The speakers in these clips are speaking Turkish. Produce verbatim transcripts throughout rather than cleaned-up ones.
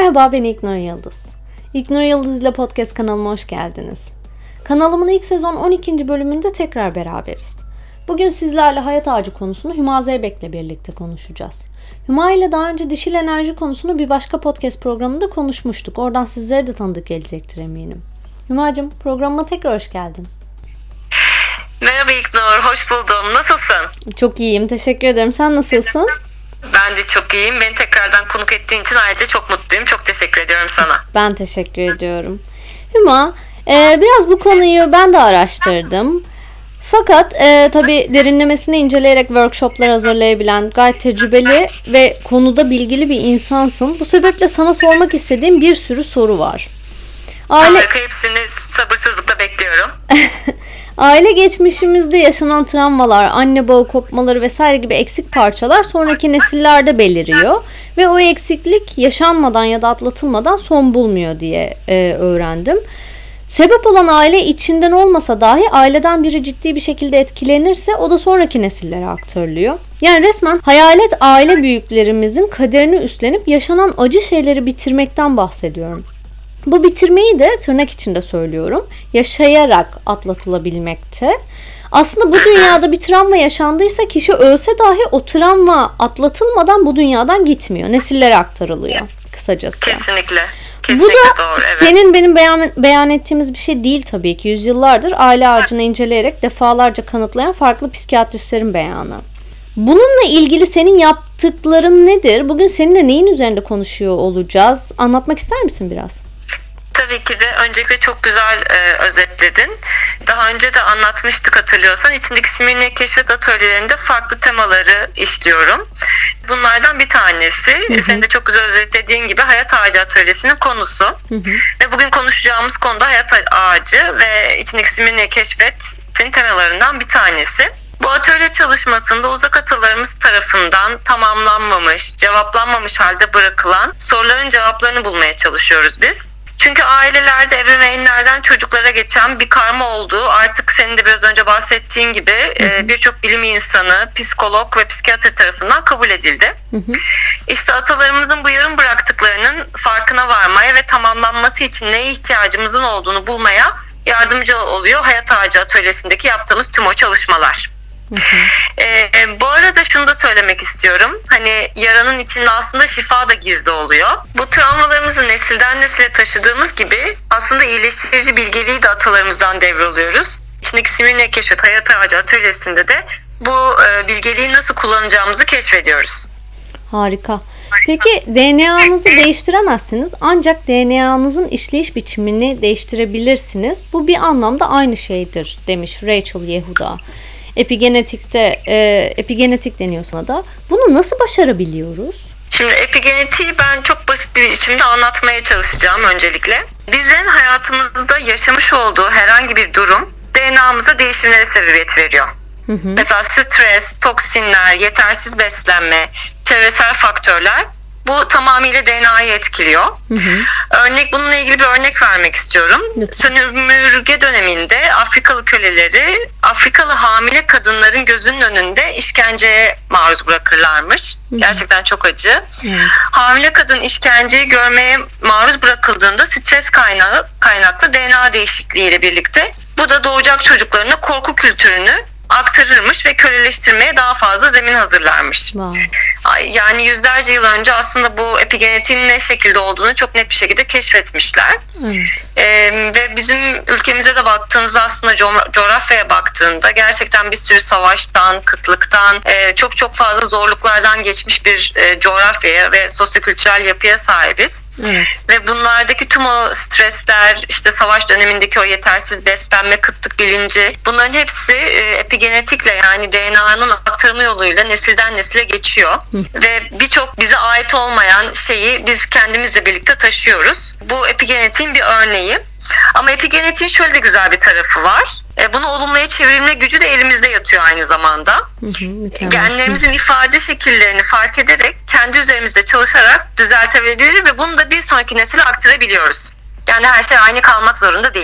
Merhaba, ben İlknur Yıldız. İlknur Yıldız ile podcast kanalıma hoş geldiniz. Kanalımın ilk sezon on ikinci bölümünde tekrar beraberiz. Bugün sizlerle hayat ağacı konusunu Hüma Zeybek'le birlikte konuşacağız. Hüma ile daha önce dişil enerji konusunu bir başka podcast programında konuşmuştuk. Oradan sizlere de tanıdık gelecektir eminim. Hümacığım, programıma tekrar hoş geldin. Merhaba İlknur, hoş buldum. Nasılsın? Çok iyiyim, teşekkür ederim. Sen nasılsın? Ben de çok iyiyim. Beni tekrardan konuk ettiğin için ayrıca çok mutluyum. Çok teşekkür ediyorum sana. Ben teşekkür ediyorum. Hüma, e, biraz bu konuyu ben de araştırdım. Fakat e, tabii derinlemesine inceleyerek workshoplar hazırlayabilen, gayet tecrübeli ve konuda bilgili bir insansın. Bu sebeple sana sormak istediğim bir sürü soru var. Aile... Harika, hepsini sabırsızlıkla bekliyorum. Aile geçmişimizde yaşanan travmalar, anne bağı kopmaları vesaire gibi eksik parçalar sonraki nesillerde beliriyor. Ve o eksiklik yaşanmadan ya da atlatılmadan son bulmuyor diye e, öğrendim. Sebep olan aile içinden olmasa dahi aileden biri ciddi bir şekilde etkilenirse o da sonraki nesillere aktarılıyor. Yani resmen hayalet aile büyüklerimizin kaderini üstlenip yaşanan acı şeyleri bitirmekten bahsediyorum. Bu bitirmeyi de tırnak içinde söylüyorum, yaşayarak atlatılabilmekte. Aslında bu dünyada bir travma yaşandıysa kişi ölse dahi o travma atlatılmadan bu dünyadan gitmiyor. Nesillere aktarılıyor kısacası. Kesinlikle. Bu da doğru, evet. Senin benim beyan, beyan ettiğimiz bir şey değil tabii ki. Yüzyıllardır aile ağacını inceleyerek defalarca kanıtlayan farklı psikiyatristlerin beyanı. Bununla ilgili senin yaptıkların nedir? Bugün seninle neyin üzerinde konuşuyor olacağız? Anlatmak ister misin biraz? Tabii ki de öncelikle çok güzel e, özetledin. Daha önce de anlatmıştık hatırlıyorsan. İçindeki Simirne Keşfet atölyelerinde farklı temaları işliyorum. Bunlardan bir tanesi, hı hı. senin de çok güzel özetlediğin gibi hayat ağacı atölyesinin konusu. Hı hı. Ve bugün konuşacağımız konu da hayat ağacı ve içindeki Simirne Keşfet'in temalarından bir tanesi. Bu atölye çalışmasında uzak atalarımız tarafından tamamlanmamış, cevaplanmamış halde bırakılan soruların cevaplarını bulmaya çalışıyoruz biz. Çünkü ailelerde ebeveynlerden çocuklara geçen bir karma olduğu artık senin de biraz önce bahsettiğin gibi hı hı. birçok bilim insanı, psikolog ve psikiyatr tarafından kabul edildi. Hı hı. İşte atalarımızın bu yarım bıraktıklarının farkına varmaya ve tamamlanması için neye ihtiyacımızın olduğunu bulmaya yardımcı oluyor hayat ağacı atölyesindeki yaptığımız tüm o çalışmalar. Hı hı. Ee, bu arada şunu da söylemek istiyorum. Hani yaranın içinde aslında şifa da gizli oluyor. Bu travmalarımızı nesilden nesile taşıdığımız gibi aslında iyileştirici bilgeliği de atalarımızdan devralıyoruz. İçindeki Simirne Keşfet Hayat Ağacı atölyesinde de bu e, bilgeliği nasıl kullanacağımızı keşfediyoruz. Harika. Peki D N A'nızı değiştiremezsiniz ancak D N A'nızın işleyiş biçimini değiştirebilirsiniz. Bu bir anlamda aynı şeydir demiş Rachel Yehuda. Epigenetikte, e, epigenetik deniyor sana da. Bunu nasıl başarabiliyoruz? Şimdi epigenetiği ben çok basit bir biçimde anlatmaya çalışacağım öncelikle. Bizim hayatımızda yaşamış olduğu herhangi bir durum D N A'mıza değişimlere sebebiyet veriyor. Hı hı. Mesela stres, toksinler, yetersiz beslenme, çevresel faktörler bu tamamıyla D N A'yı etkiliyor. Hı hı. Örnek bununla ilgili bir örnek vermek istiyorum. Sömürge döneminde Afrikalı köleleri Afrikalı hamile kadınların gözünün önünde işkenceye maruz bırakırlarmış. Hı hı. Gerçekten çok acı. Hı. Hamile kadın işkenceyi görmeye maruz bırakıldığında stres kaynağı, kaynaklı D N A değişikliğiyle birlikte bu da doğacak çocuklarına korku kültürünü aktarırmış ve köleleştirmeye daha fazla zemin hazırlarmış. Wow. Yani yüzlerce yıl önce aslında bu epigenetiğin ne şekilde olduğunu çok net bir şekilde keşfetmişler. Evet. Ee, ve bizim ülkemize de baktığınızda aslında co- coğrafyaya baktığında gerçekten bir sürü savaştan, kıtlıktan, e, çok çok fazla zorluklardan geçmiş bir e, coğrafyaya ve sosyokültürel yapıya sahibiz. Evet. Ve bunlardaki tüm o stresler, işte savaş dönemindeki o yetersiz beslenme, kıtlık bilinci, bunların hepsi e, epigenetikle yani D N A'nın aktarımı yoluyla nesilden nesile geçiyor. Hı. Ve birçok bize ait olmayan şeyi biz kendimizle birlikte taşıyoruz. Bu epigenetiğin bir örneği. Ama epigenetiğin şöyle de güzel bir tarafı var. E, bunu olumluya çevirme gücü de elimizde yatıyor aynı zamanda. Hı hı, genlerimizin ifade şekillerini fark ederek kendi üzerimizde çalışarak düzeltebilir ve bunu da bir sonraki nesile aktarabiliyoruz. Yani her şey aynı kalmak zorunda değil.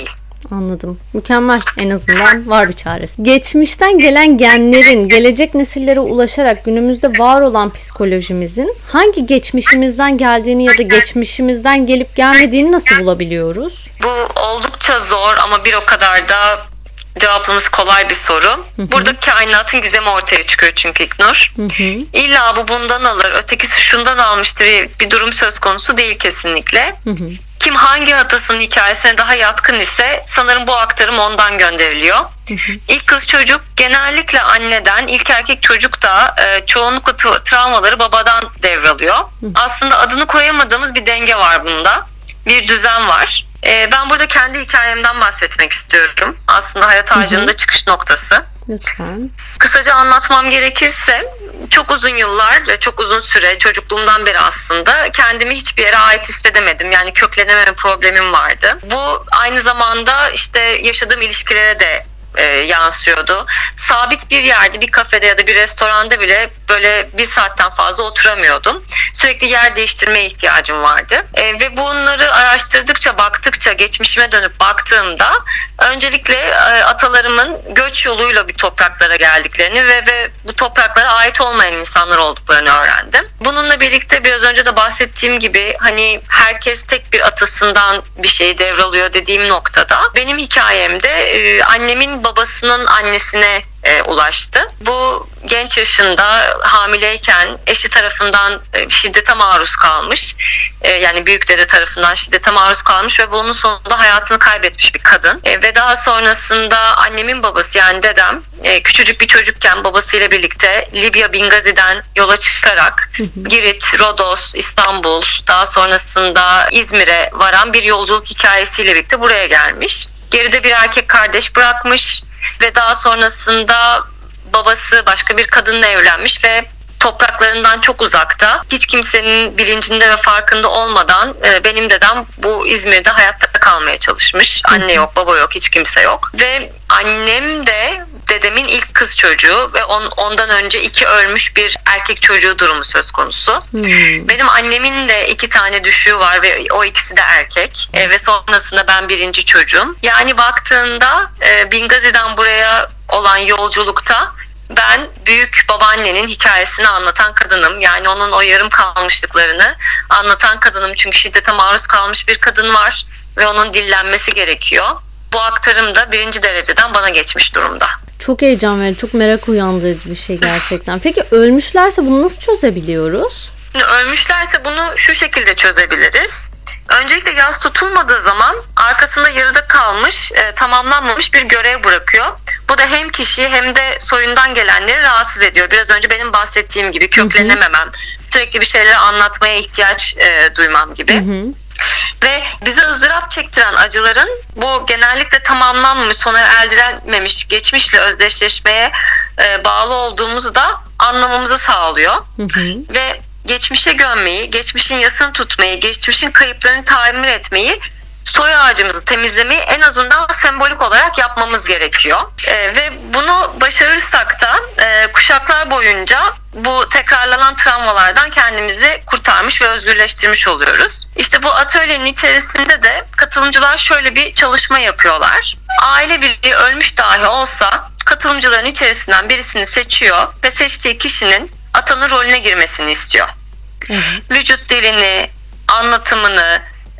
Anladım. Mükemmel. En azından var bir çaresi. Geçmişten gelen genlerin gelecek nesillere ulaşarak günümüzde var olan psikolojimizin hangi geçmişimizden geldiğini ya da geçmişimizden gelip gelmediğini nasıl bulabiliyoruz? Bu oldukça zor ama bir o kadar da cevaplaması kolay bir soru. Hı hı. Burada kainatın gizemi ortaya çıkıyor çünkü İlknur. Hı hı. İlla bu bundan alır, ötekisi şundan almıştır bir durum söz konusu değil kesinlikle. Hı hı. Kim hangi atasının hikayesine daha yatkın ise sanırım bu aktarım ondan gönderiliyor. Hı hı. İlk kız çocuk genellikle anneden, ilk erkek çocuk da e, çoğunlukla t- travmaları babadan devralıyor. Hı. Aslında adını koyamadığımız bir denge var bunda. Bir düzen var. E, ben burada kendi hikayemden bahsetmek istiyorum. Aslında hayat ağacının da çıkış noktası. Lütfen. Kısaca anlatmam gerekirse çok uzun yıllar, çok uzun süre çocukluğumdan beri aslında kendimi hiçbir yere ait hissedemedim. Yani köklenememe problemim vardı. Bu aynı zamanda işte yaşadığım ilişkilere de e, yansıyordu. Sabit bir yerde, bir kafede ya da bir restoranda bile böyle bir saatten fazla oturamıyordum. Sürekli yer değiştirmeye ihtiyacım vardı. E, ve bunları araştırdıkça, baktıkça, geçmişime dönüp baktığımda öncelikle e, atalarımın göç yoluyla bir topraklara geldiklerini ve, ve bu topraklara ait olmayan insanlar olduklarını öğrendim. Bununla birlikte biraz önce de bahsettiğim gibi hani herkes tek bir atasından bir şeyi devralıyor dediğim noktada benim hikayemde e, annemin babasının annesine e, ulaştı. Bu genç yaşında hamileyken eşi tarafından e, şiddete maruz kalmış. E, yani büyük dede tarafından şiddete maruz kalmış ve bunun sonunda hayatını kaybetmiş bir kadın. E, ve daha sonrasında annemin babası yani dedem e, küçücük bir çocukken babasıyla birlikte Libya Bingazi'den yola çıkarak Girit, Rodos, İstanbul, daha sonrasında İzmir'e varan bir yolculuk hikayesiyle birlikte buraya gelmiş. Geride bir erkek kardeş bırakmış ve daha sonrasında babası başka bir kadınla evlenmiş ve topraklarından çok uzakta, hiç kimsenin bilincinde ve farkında olmadan benim dedem bu İzmir'de hayatta kalmaya çalışmış. Anne yok, baba yok, hiç kimse yok. Ve annem de dedemin ilk kız çocuğu ve on, ondan önce iki ölmüş bir erkek çocuğu durumu söz konusu. Hmm. Benim annemin de iki tane düşüğü var ve o ikisi de erkek. E, ve sonrasında ben birinci çocuğum. Yani baktığında e, Bingazi'den buraya olan yolculukta ben büyük babaannenin hikayesini anlatan kadınım. Yani onun o yarım kalmışlıklarını anlatan kadınım. Çünkü şiddete maruz kalmış bir kadın var ve onun dillenmesi gerekiyor. Bu aktarım da birinci dereceden bana geçmiş durumda. Çok heyecan verici, çok merak uyandırıcı bir şey gerçekten. Peki ölmüşlerse bunu nasıl çözebiliyoruz? Ölmüşlerse bunu şu şekilde çözebiliriz. Öncelikle yas tutulmadığı zaman arkasında yarıda kalmış, e, tamamlanmamış bir görev bırakıyor. Bu da hem kişiyi hem de soyundan gelenleri rahatsız ediyor. Biraz önce benim bahsettiğim gibi köklenememem, sürekli bir şeyleri anlatmaya ihtiyaç e, duymam gibi. Hı hı. Ve bize ızdırap çektiren acıların bu genellikle tamamlanmamış, sona erdirilmemiş geçmişle özdeşleşmeye e, bağlı olduğumuzu da anlamamızı sağlıyor. Hı hı. Ve geçmişe gömmeyi, geçmişin yasını tutmayı, geçmişin kayıplarını tamir etmeyi, soy ağacımızı temizlemeyi en azından sembolik olarak yapmamız gerekiyor. Ee, ve bunu başarırsak da e, kuşaklar boyunca bu tekrarlanan travmalardan kendimizi kurtarmış ve özgürleştirmiş oluyoruz. İşte bu atölyenin içerisinde de katılımcılar şöyle bir çalışma yapıyorlar. Aile birliği ölmüş dahi olsa katılımcıların içerisinden birisini seçiyor ve seçtiği kişinin atanın rolüne girmesini istiyor. Hı hı. Vücut dilini, anlatımını,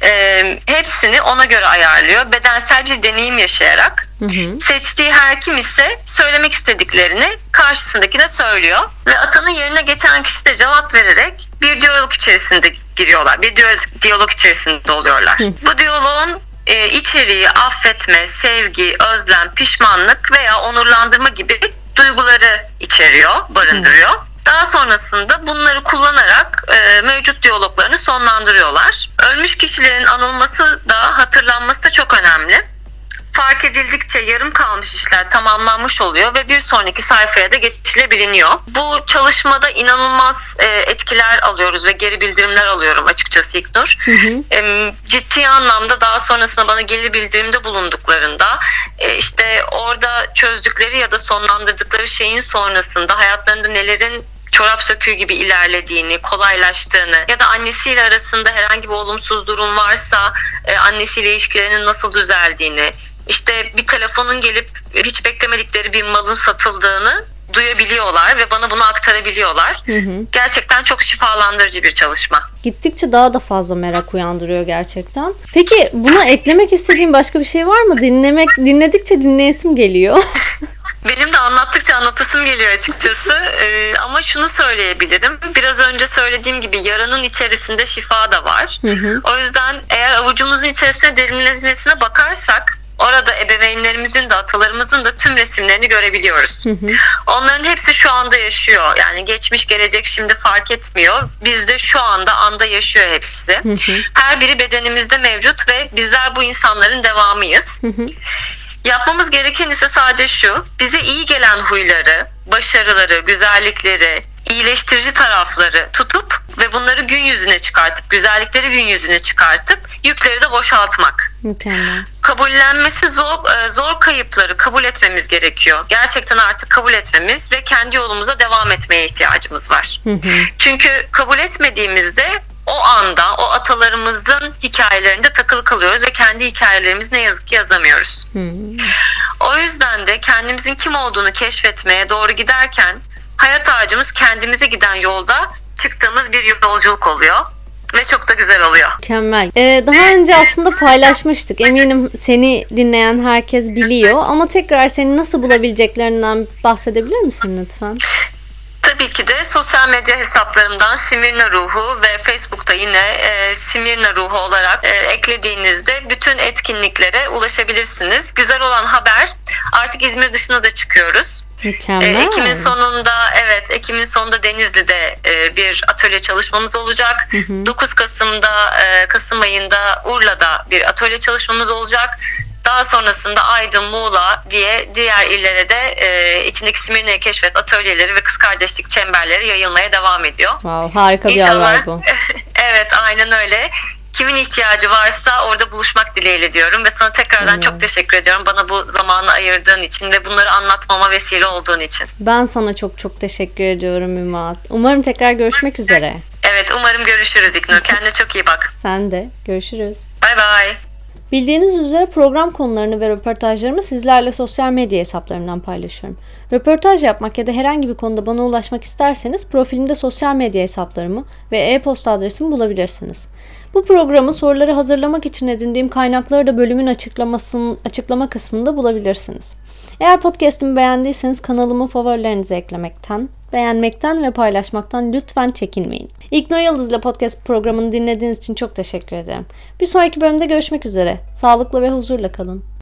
e, hepsini ona göre ayarlıyor. Bedensel bir deneyim yaşayarak hı hı. seçtiği her kim ise söylemek istediklerini karşısındakine söylüyor. Ve atanın yerine geçen kişi de cevap vererek bir diyalog içerisinde giriyorlar. Bir diyalog içerisinde oluyorlar. Hı. Bu diyaloğun e, içeriği affetme, sevgi, özlem, pişmanlık veya onurlandırma gibi duyguları içeriyor, barındırıyor. Hı. Daha sonrasında bunları kullanarak e, mevcut diyaloglarını sonlandırıyorlar. Ölmüş kişilerin anılması da hatırlanması da çok önemli. Fark edildikçe yarım kalmış işler tamamlanmış oluyor ve bir sonraki sayfaya da geçilebiliniyor. Bu çalışmada inanılmaz e, etkiler alıyoruz ve geri bildirimler alıyorum açıkçası İlknur. Hı hı. E, ciddi anlamda daha sonrasında bana geri bildirimde bulunduklarında e, işte orada çözdükleri ya da sonlandırdıkları şeyin sonrasında hayatlarında nelerin çorap söküğü gibi ilerlediğini, kolaylaştığını ya da annesiyle arasında herhangi bir olumsuz durum varsa e, annesiyle ilişkilerinin nasıl düzeldiğini, işte bir telefonun gelip hiç beklemedikleri bir malın satıldığını duyabiliyorlar ve bana bunu aktarabiliyorlar. Hı hı. Gerçekten çok şifalandırıcı bir çalışma. Gittikçe daha da fazla merak uyandırıyor gerçekten. Peki buna eklemek istediğin başka bir şey var mı? Dinlemek, dinledikçe dinleyesim geliyor. Benim de anlattıkça anlatasım geliyor açıkçası. Ee, ama şunu söyleyebilirim. Biraz önce söylediğim gibi yaranın içerisinde şifa da var. Hı hı. O yüzden eğer avucumuzun içerisine derinlemesine bakarsak orada ebeveynlerimizin de atalarımızın da tüm resimlerini görebiliyoruz. Hı hı. Onların hepsi şu anda yaşıyor. Yani geçmiş, gelecek şimdi fark etmiyor. Bizde şu anda anda yaşıyor hepsi. Hı hı. Her biri bedenimizde mevcut ve bizler bu insanların devamıyız. Hı hı. Yapmamız gereken ise sadece şu: bize iyi gelen huyları, başarıları, güzellikleri, iyileştirici tarafları tutup ve bunları gün yüzüne çıkartıp, güzellikleri gün yüzüne çıkartıp yükleri de boşaltmak. Mükemmel. Kabullenmesi zor, zor kayıpları kabul etmemiz gerekiyor. Gerçekten artık kabul etmemiz ve kendi yolumuza devam etmeye ihtiyacımız var. Hı hı. Çünkü kabul etmediğimizde o anda o atalarımızın hikayelerinde takılı kalıyoruz ve kendi hikayelerimizi ne yazık ki yazamıyoruz. Hmm. O yüzden de kendimizin kim olduğunu keşfetmeye doğru giderken hayat ağacımız kendimize giden yolda çıktığımız bir yolculuk oluyor. Ve çok da güzel oluyor. Mükemmel. Ee, daha önce aslında paylaşmıştık. Eminim seni dinleyen herkes biliyor. Ama tekrar seni nasıl bulabileceklerinden bahsedebilir misin lütfen? Tabii ki de sosyal medya hesaplarımdan Simirna Ruhu ve Facebook'ta yine e, Simirna Ruhu olarak e, eklediğinizde bütün etkinliklere ulaşabilirsiniz. Güzel olan haber, artık İzmir dışına da çıkıyoruz. Mükemmel. E, Ekim'in sonunda evet Ekim'in sonunda Denizli'de e, bir atölye çalışmamız olacak. Hı hı. dokuz Kasım'da e, Kasım ayında Urla'da bir atölye çalışmamız olacak. Daha sonrasında Aydın, Muğla diye diğer illere de e, içindeki Simirna'yı keşfet atölyeleri ve kız kardeşlik çemberleri yayılmaya devam ediyor. Wow, harika bir İnşallah, haber bu. Evet, aynen öyle. Kimin ihtiyacı varsa orada buluşmak dileğiyle diyorum ve sana tekrardan hmm. çok teşekkür ediyorum. Bana bu zamanı ayırdığın için ve bunları anlatmama vesile olduğun için. Ben sana çok çok teşekkür ediyorum Ümmühat. Umarım tekrar görüşmek üzere. Evet, umarım görüşürüz İknur. Kendine çok iyi bak. Sen de. Görüşürüz. Bay bay. Bildiğiniz üzere program konularını ve röportajlarımı sizlerle sosyal medya hesaplarımdan paylaşıyorum. Röportaj yapmak ya da herhangi bir konuda bana ulaşmak isterseniz profilimde sosyal medya hesaplarımı ve e-posta adresimi bulabilirsiniz. Bu programı soruları hazırlamak için edindiğim kaynakları da bölümün açıklamasının açıklama kısmında bulabilirsiniz. Eğer podcast'imi beğendiyseniz kanalımı favorilerinize eklemekten, beğenmekten ve paylaşmaktan lütfen çekinmeyin. İlknur Yıldız'la podcast programını dinlediğiniz için çok teşekkür ederim. Bir sonraki bölümde görüşmek üzere. Sağlıklı ve huzurla kalın.